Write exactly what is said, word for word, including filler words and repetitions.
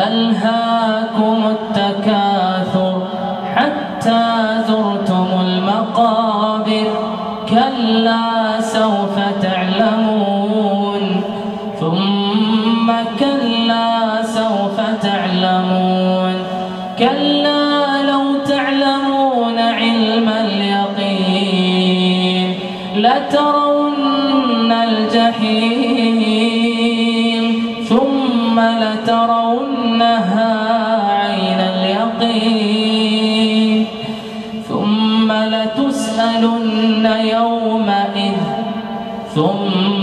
ألهاكم التكاثر حتى زرتم المقابر كلا سوف تعلمون ثم كلا سوف تعلمون كلا لو تعلمون علم اليقين لترون الجحيم ثم لترونها عين اليقين ثم لتسألن يومئذ ثم